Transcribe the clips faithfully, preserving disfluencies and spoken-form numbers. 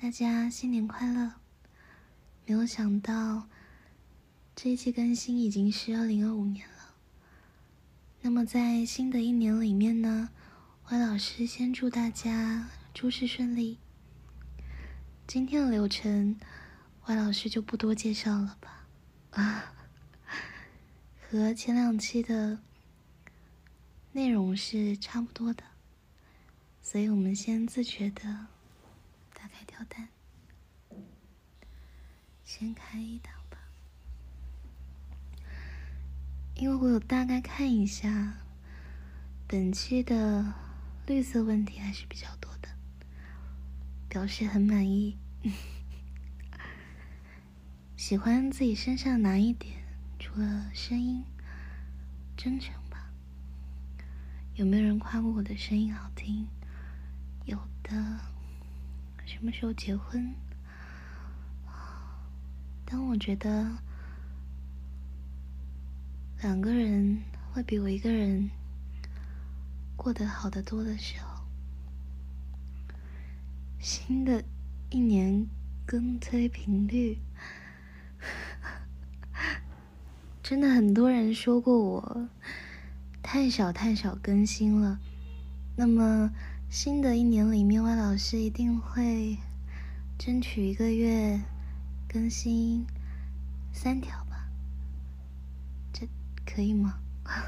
大家新年快乐！没有想到这一期更新已经是二零二五年了。那么在新的一年里面呢，歪老师先祝大家诸事顺利。今天的流程，歪老师就不多介绍了吧，啊，和前两期的内容是差不多的，所以我们先自觉的打开跳蛋，先开一档吧。因为我有大概看一下，本期的绿色问题还是比较多的，表示很满意。喜欢自己身上哪一点？除了声音，真诚吧。有没有人夸过我的声音好听？有的。什么时候结婚？当我觉得两个人会比我一个人过得好得多的时候，新的一年更推频率，真的很多人说过我太少太少更新了。那么新的一年里面，歪老师一定会争取一个月更新三条吧，这可以吗？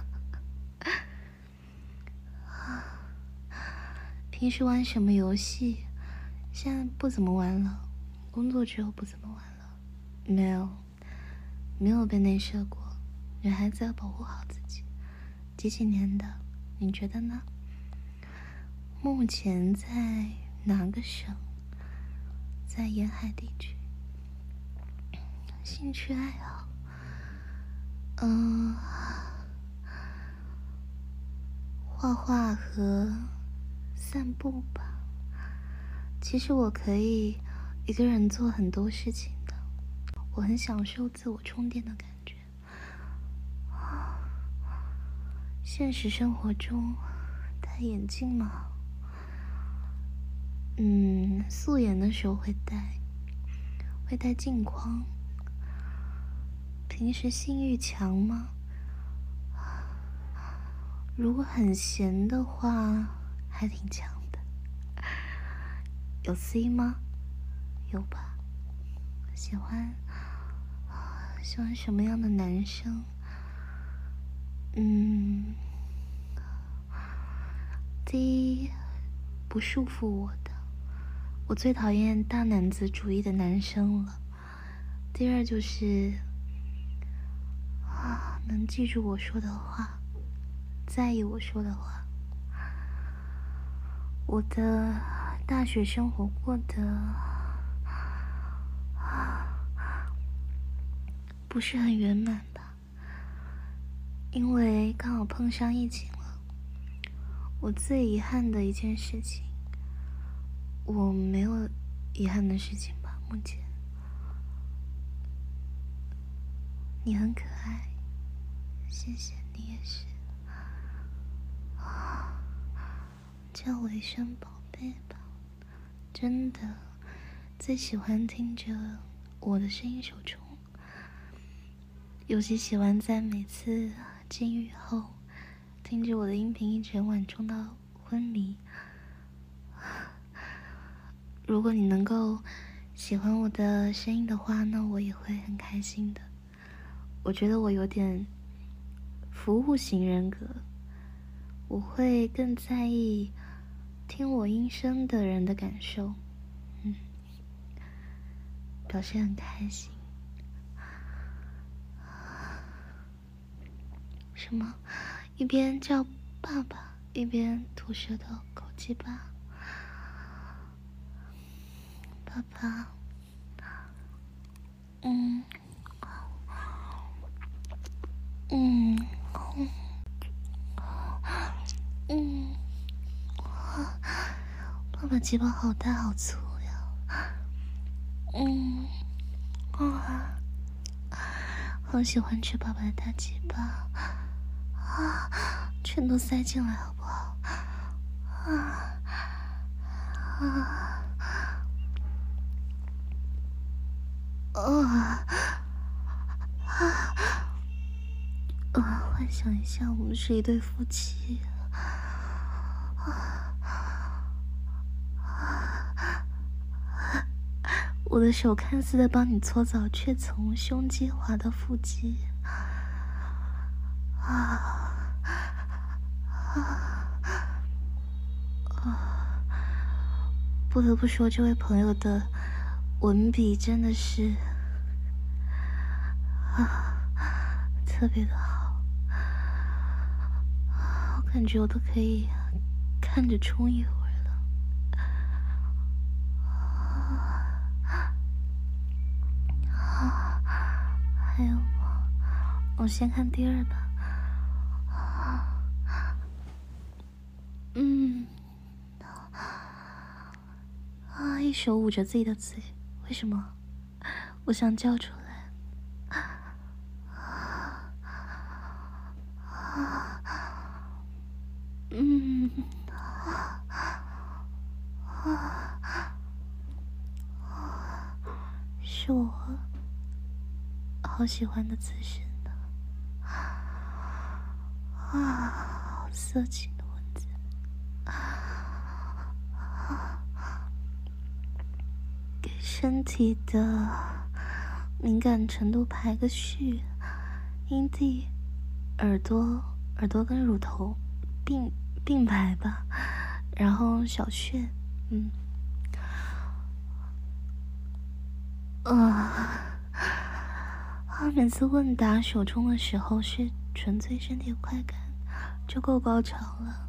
平时玩什么游戏？现在不怎么玩了，工作之后不怎么玩了。没有，没有被内射过。女孩子要保护好自己。几几年的？你觉得呢？目前在哪个省？在沿海地区。兴趣爱好，嗯，画画和散步吧。其实我可以一个人做很多事情的，我很享受自我充电的感觉。现实生活中戴眼镜吗？嗯，素颜的时候会戴，会戴镜框。平时性欲强吗？如果很闲的话，还挺强的。有 C 吗？有吧。喜欢喜欢什么样的男生？嗯，第一，不束缚我的，我最讨厌大男子主义的男生了。第二就是啊，能记住我说的话，在意我说的话。我的大学生活过得不是很圆满吧，因为刚好碰上疫情了。我最遗憾的一件事情，我没有遗憾的事情吧，目前。你很可爱，谢谢你也是。叫我一声宝贝吧，真的最喜欢听着我的声音手冲，尤其喜欢在每次进狱后听着我的音频一整晚冲到昏迷。如果你能够喜欢我的声音的话，那我也会很开心的。我觉得我有点服务型人格，我会更在意听我音声的人的感受，嗯，表示很开心。什么？一边叫爸爸，一边吐舌头，口气吧。爸爸，嗯，嗯，嗯，爸爸鸡巴好大好粗呀，嗯，啊，好喜欢吃爸爸的大鸡巴，啊，全都塞进来好不好？啊，啊。 想一下，我们是一对夫妻。我的手看似在帮你搓澡，却从胸肌滑到腹肌。啊啊！不得不说，这位朋友的文笔真的是啊，特别的好。我感觉我都可以看着冲一会儿了。啊，还有吗？我先看第二吧。嗯，啊，一手捂着自己的嘴，为什么？我想叫出来。嗯，是我好喜欢的姿势呢。啊，好色情的文字。给身体的敏感程度排个序，阴蒂、耳朵、耳朵跟乳头并并排吧，然后小穴，嗯，啊。啊，每次问答手冲的时候是纯粹身体快感，就够高潮了。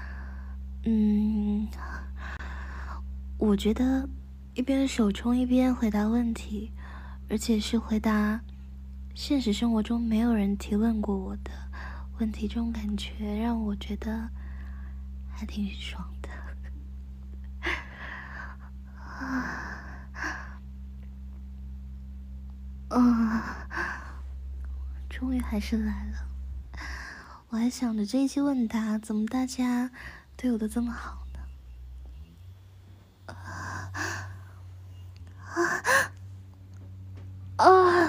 嗯，我觉得一边手冲一边回答问题，而且是回答现实生活中没有人提问过我的问题，这种感觉让我觉得还挺爽的。啊，终于还是来了。我还想着这一期问答怎么大家对我的这么好呢？啊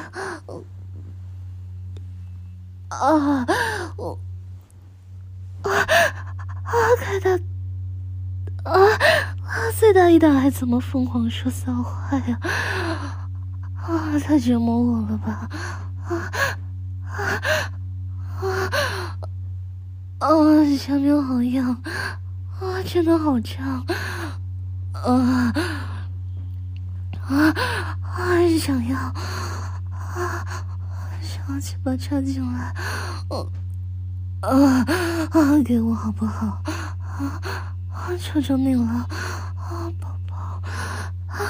啊！我啊啊！开的啊啊！最大一档还怎么疯狂说骚话呀？啊！太折磨我了吧！啊啊啊！啊！下面好痒啊！真的好胀啊！啊啊！想要啊！想要去把插进来，哦啊啊！给我好不好？啊啊！求求你了啊，宝宝啊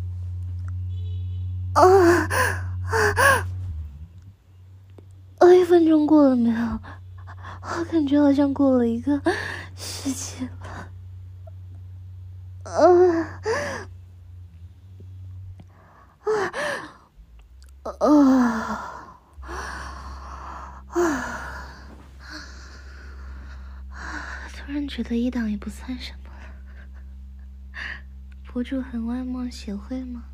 啊啊！啊！一分钟过了没有？我感觉好像过了一个世纪了。啊啊啊！突然觉得一档也不算什么了。博主很外貌协会吗？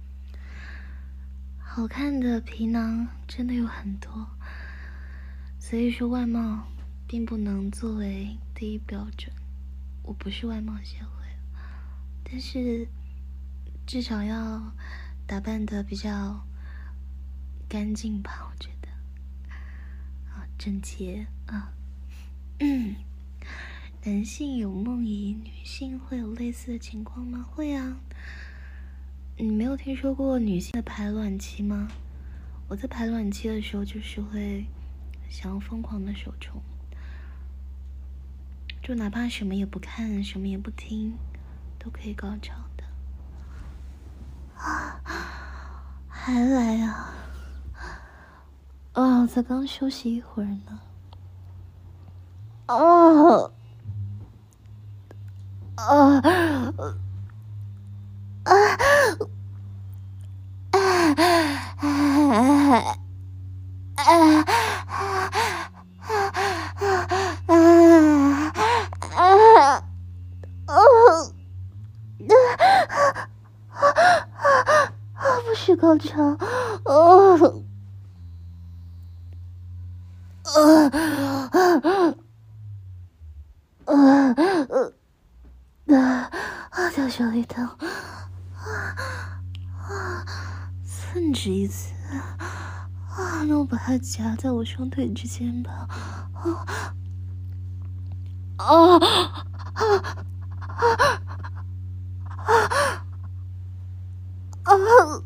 好看的皮囊真的有很多，所以说外貌并不能作为第一标准。我不是外貌协会，但是至少要打扮得比较干净吧，我觉得啊，整洁啊。嗯，男性有梦遗，女性会有类似的情况吗？会啊。你没有听说过女性的排卵期吗？我在排卵期的时候就是会想要疯狂的手冲，就哪怕什么也不看，什么也不听，都可以高潮的。啊，还来啊！啊，我才刚休息一会儿呢。哦，啊，啊，啊，啊，啊，哦，不是高潮，哦，呃。 手一疼，啊啊，寸指一次，啊，那我把它夹在我双腿之间吧，啊啊啊啊啊！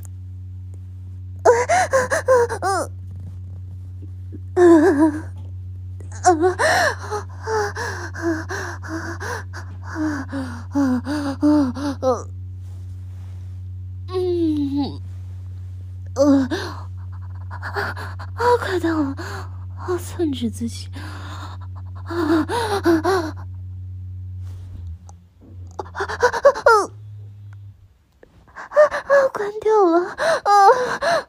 嗯，呃，啊，快到了，啊，寸指自己，啊啊啊，关掉了，啊！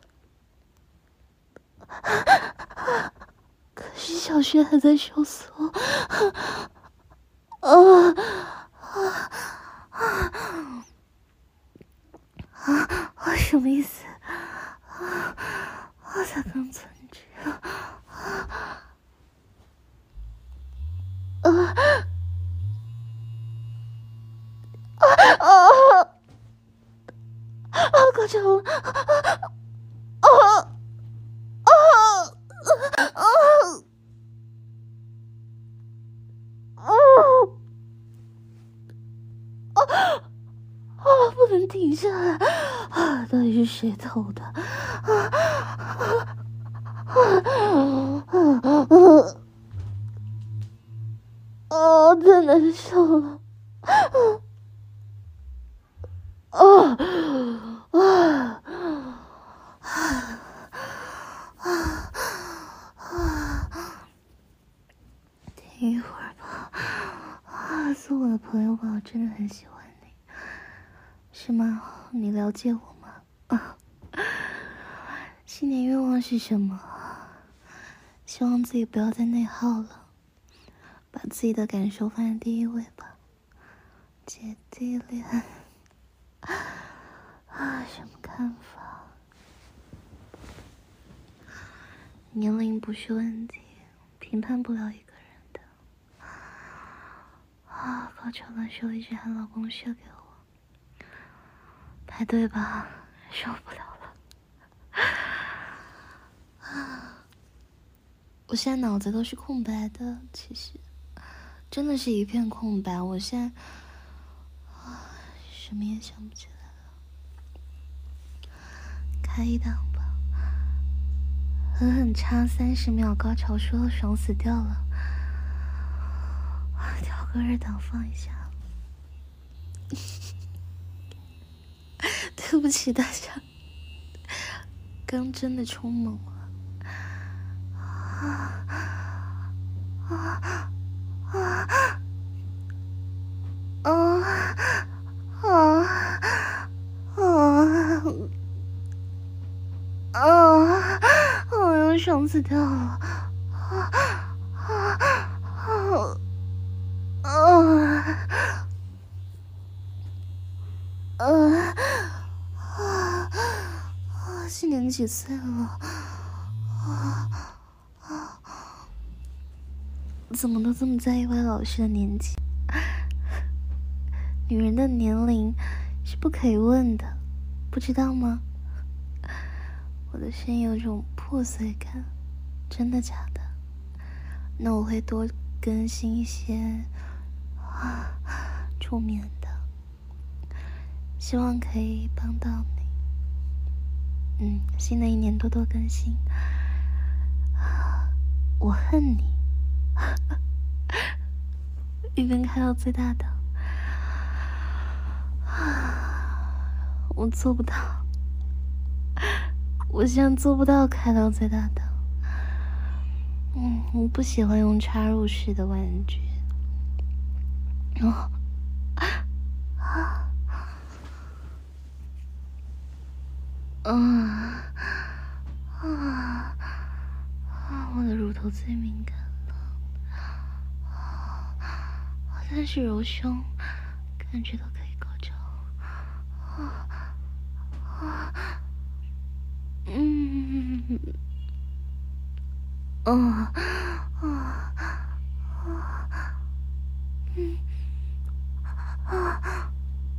可是小穴还在收缩，啊啊啊啊啊！什么意思？啊啊！才刚寸指，啊啊啊啊！高潮了！啊啊啊啊！啊啊！不能停下来！啊，到底是谁偷的？啊啊啊啊！啊，太难受了！啊啊啊啊！停一会儿吧。啊，做我的朋友吧，我真的很喜欢你。是吗？你了解我吗？啊，新年愿望是什么？希望自己不要再内耗了，把自己的感受放在第一位吧。姐弟恋啊，什么看法？年龄不是问题，评判不了一个人的。啊，高潮的时候一直喊老公射给我。排队吧，受不了了。啊，我现在脑子都是空白的，其实真的是一片空白。我现在啊，什么也想不起来了。开一档吧，狠狠插三十秒高潮，说要爽死掉了。调个二档放一下。对不起大家，刚真的冲猛了。啊啊啊啊啊啊啊！我要爽死掉了！啊啊啊啊！呃啊啊！今年几岁了？啊啊！怎么都这么在意歪老师的年纪？女人的年龄是不可以问的，不知道吗？我的声音有种破碎感，真的假的？那我会多更新一些啊助眠的，希望可以帮到你。嗯，新的一年多多更新。我恨你，一边开到最大档。我做不到，我现在做不到开到最大档。嗯，我不喜欢用插入式的玩具。哦，啊，嗯，啊，啊，我的乳头最敏感了。啊，但是揉胸，感觉到可以高潮。啊啊，嗯，啊啊啊，嗯啊。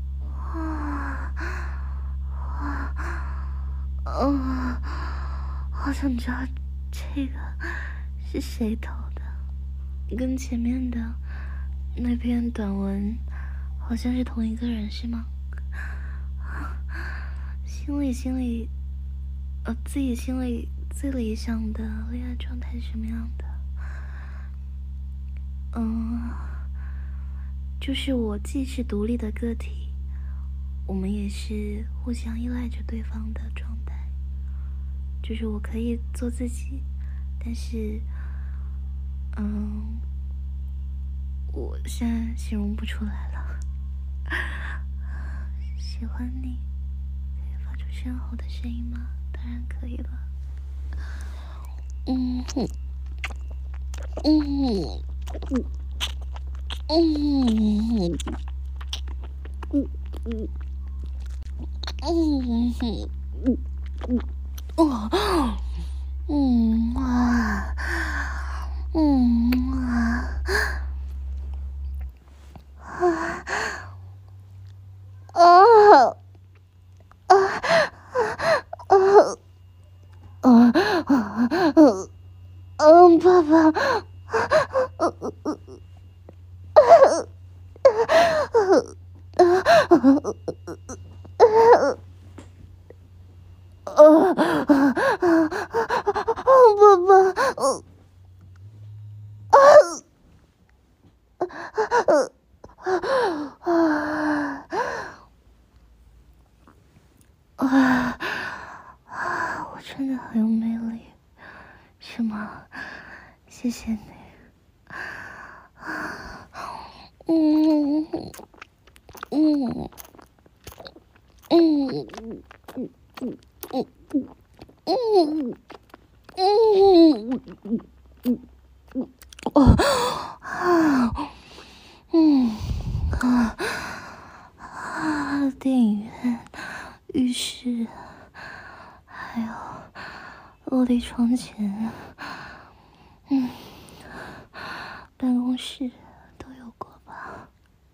好想知道这个是谁投的，跟前面的那篇短文好像是同一个人，是吗？心里心里，呃，自己心里最理想的恋爱状态是什么样的？嗯，就是我既是独立的个体，我们也是互相依赖着对方的状态。就是我可以做自己，但是，嗯，我现在形容不出来了。喜欢你，可以发出深吼的声音吗？当然可以了。嗯哼，嗯嗯嗯嗯嗯嗯嗯嗯哦，嗯啊，嗯啊，啊啊啊啊啊啊！嗯，爸爸，爸爸，啊，我真的很有魅力，是吗？谢谢你。嗯嗯嗯嗯嗯嗯嗯嗯嗯嗯嗯哦啊嗯啊啊！电影院、浴室，还有落地窗前，嗯，办公室都有过吧？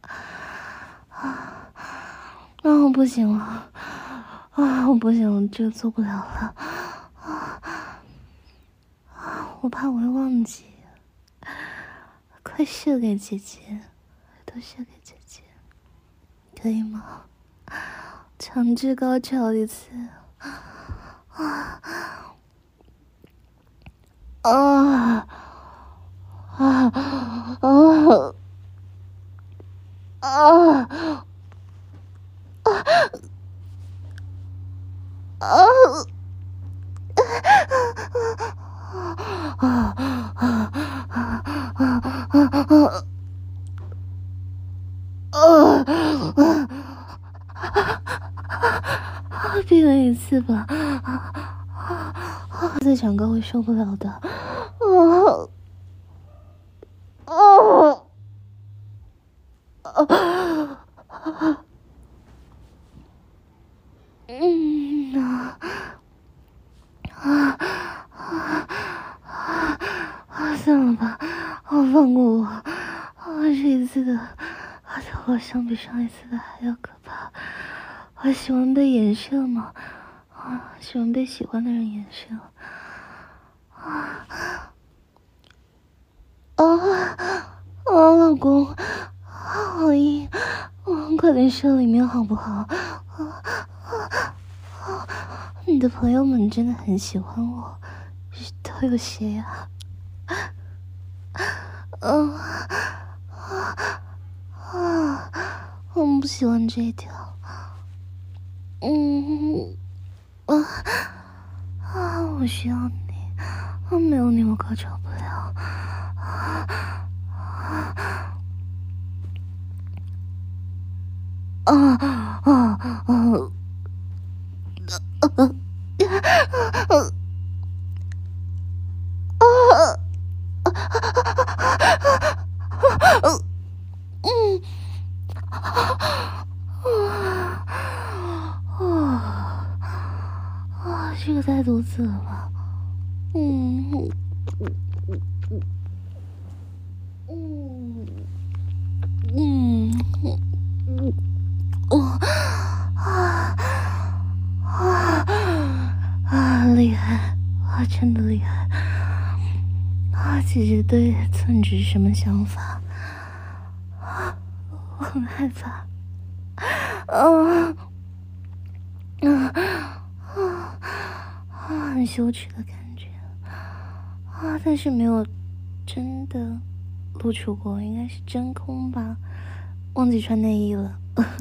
啊，啊，我不行了，啊，我不行，我这个做不了了，啊，我怕我会忘记，快射给姐姐，都射给姐姐，可以吗？强制高潮一次，啊啊啊啊啊！啊！闭了一次吧，再长高会受不了的。啊啊啊！嗯啊啊啊啊！算了吧，好放过我。啊，这一次的，啊，好像比上一次的还要可怕。我喜欢被颜射吗？啊，喜欢被喜欢的人颜射。啊啊啊！老公，好硬，啊，快点射里面好不好？啊啊啊！你的朋友们真的很喜欢我，都有谁呀？嗯啊啊！我不喜欢这一条。嗯啊啊！我需要你，啊，没有你我高潮不了。啊啊啊啊啊！嗯啊啊！这个太多次了吧？嗯嗯嗯嗯哦啊啊啊！厉害！ 啊，真的厉害啊！姐姐对寸指什么想法？啊，我很害怕。啊啊啊啊！很羞耻的感觉啊，但是没有真的露出过，应该是真空吧？忘记穿内衣了。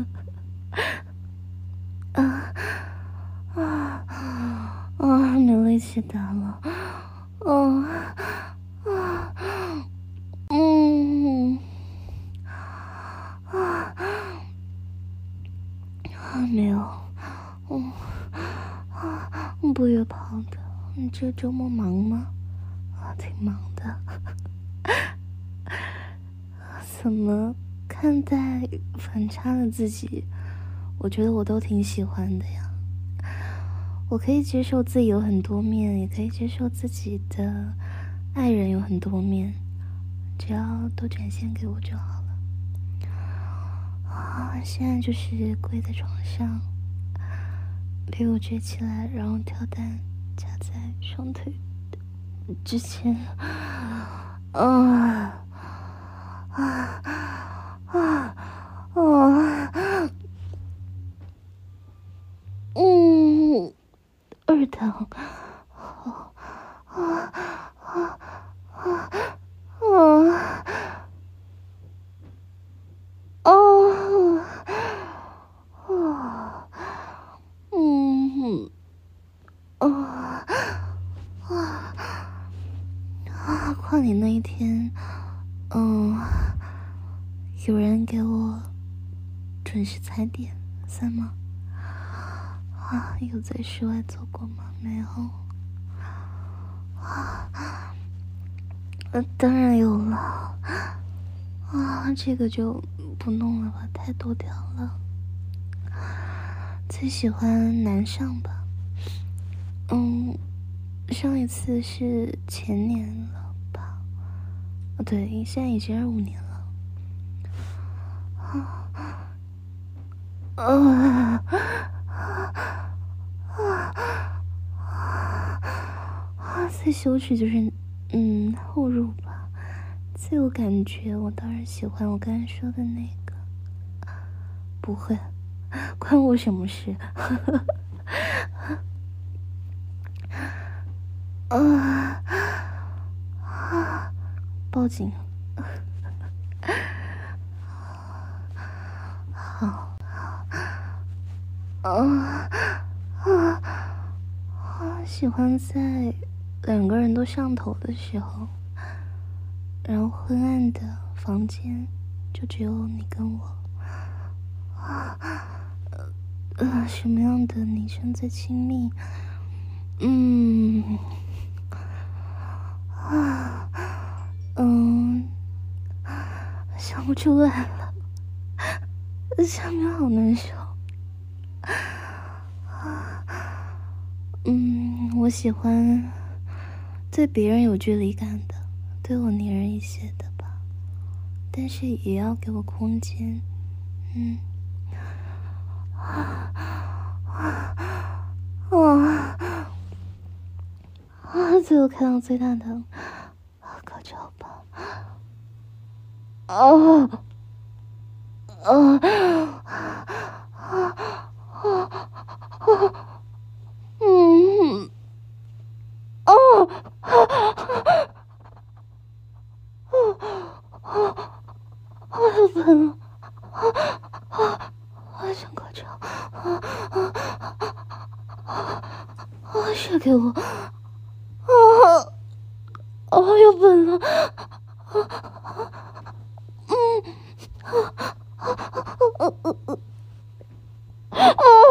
啊啊啊！没力气打了。哦啊嗯啊啊没有。嗯啊，不约炮的。你这周末忙吗？啊，挺忙的。怎么看待反差的自己？我觉得我都挺喜欢的呀。我可以接受自己有很多面，也可以接受自己的爱人有很多面，只要都展现给我就好了。啊，现在就是跪在床上，屁股撅起来，然后跳蛋夹在双腿之间。啊啊啊啊！嗯，二疼。啊啊啊啊啊！哦，哦，嗯，哦，啊啊！跨年那一天，嗯，有人给我准时踩点，算吗？啊，有在室外做过吗？没有。啊，呃，当然有了。啊，这个就不弄了吧，太多条了。最喜欢男上吧。嗯，上一次是前年了吧？哦，对，现在已经二五年了。啊啊啊！最羞耻就是，嗯，后入吧。最有感觉，我当然喜欢我刚才说的那个。不会，关我什么事？啊啊！报警！好，啊啊啊！喜欢在两个人都上头的时候，然后昏暗的房间就只有你跟我。啊呃，什么样的女生最亲密？嗯啊嗯，想不出来了，下面好难受。嗯，我喜欢对别人有距离感的，对我黏人一些的吧，但是也要给我空间。嗯，啊啊啊！啊！最后看到最大的高潮吧。哦哦啊啊啊！嗯哦啊啊啊！要喷了！啊啊啊！想高潮！啊啊啊啊！射给我！啊啊！要喷了！嗯啊啊啊啊啊！